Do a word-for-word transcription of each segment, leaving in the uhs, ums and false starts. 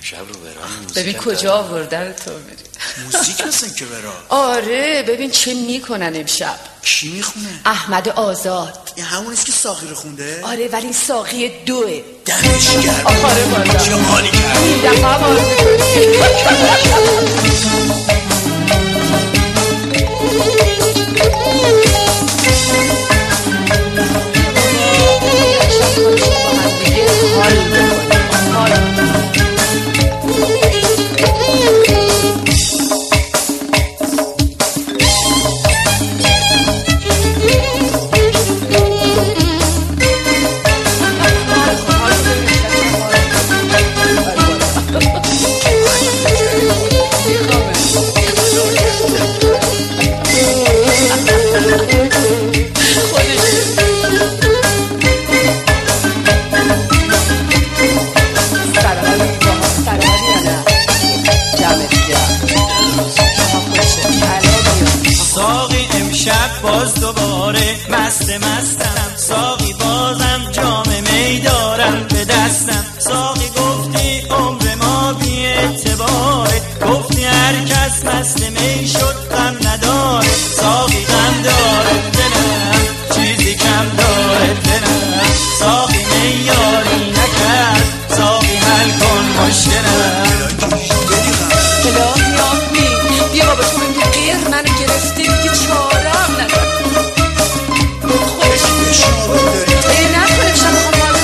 امشب رو برام ببین کجا آوردن تو میری موزیک هستن که برام. آره ببین چه میکنن امشب. کی میخونه؟ احمد آزاد. این همونیست که ساقی رو خونده؟ آره ولی ساقی دوه. دمش گرم. آره والا چه حالی کرد. این دفعه هم آره باز دوباره مست مستم ساقی بازم جام می دارم به دستم ساقی گفتی عمر ما بی اعتباره گفتی هر کس مست می شد غم نداره ساقی غم داره دلم چیزی کم داره دلم ساقی می یاری نکرد ساقی حل کن مشکلم الهی آمین بیا بابا تو این غیر منو گرفته دیگه چارم ندارم ای نکنه شما خواهم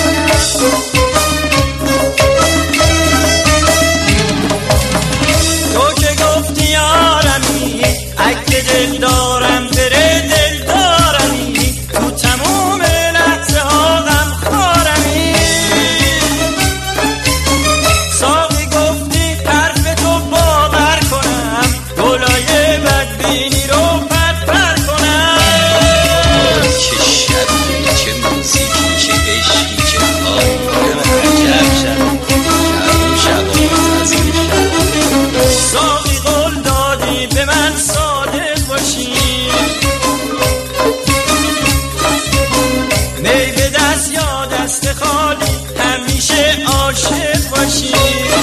تو که گفتی یارمی اگه دل دارم بره دل دارمی تو تموم لحظه ها غم خارمی ساقی گفتی حرف تو باور کنم گلای بدبینی رو پر پر کنم چه شبی چه موزیکی چه عشقی چه حالی عجب شب شب از این شب ساقی قول دادی به من صادق باشی می به دست یا دست خالی همیشه عاشق باشی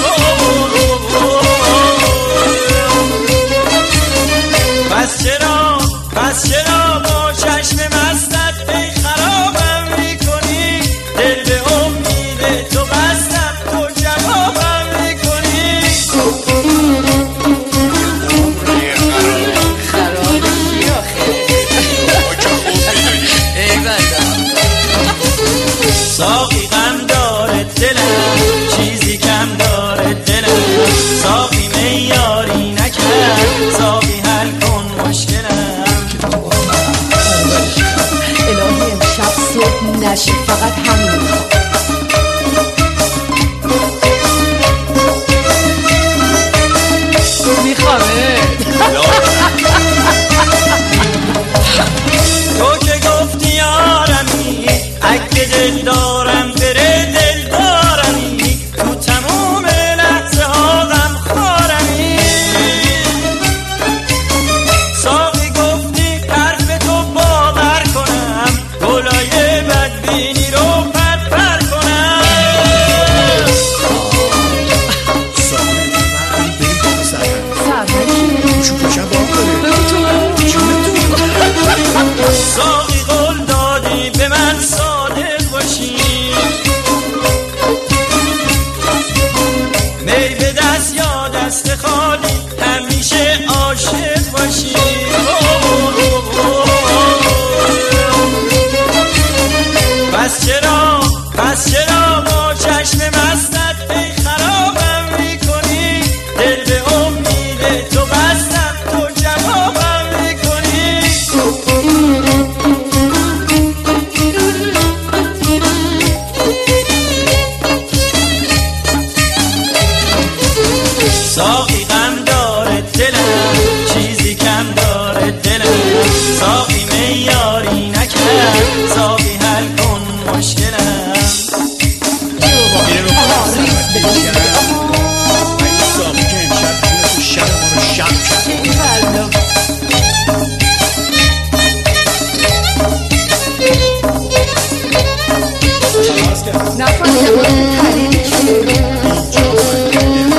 پس چرا پس چرا با چشم مستت ای خرابم میکنی دل به امید تو بستم تو جوابم میکنی خراب کی آخه ای بنده ساقی غم داره دلم چیزی کم داره دلم ساقی میاری نکرد ساقی حل کن مشکلم الهی امشب صبح نشی فقط همین میخوام تو که گفتی یارمی اگه دل دارم بره دل دارمی تو تموم لحظه ها غم خارمی ساقی گفتی حرف تو باور کنم گلای بدبینی رو پر پر کنم ساقی من بریم تو سرم سرمه شو پشم با کنه ساقی قول دادی به من صادق باشی می به دست یا دست خالی همیشه عاشق باشی پس چرا پس چرا با چشم مستت ای خرابم میکنی دل به امید تو بستم تو جوابم میکنی ساقی غم داره دلم چیزی کم داره دلم ساقی میاری نکرد ساقی حل کن مشکلم میره رو خواهد ساقی که امشب جونه تو شب ما رو شب کرد نفرم خریدی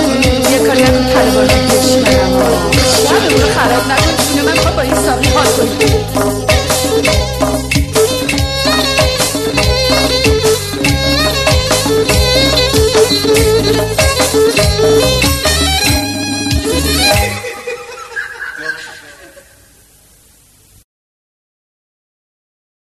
خراب نکن جون من، تا با این ساقی حال کنی.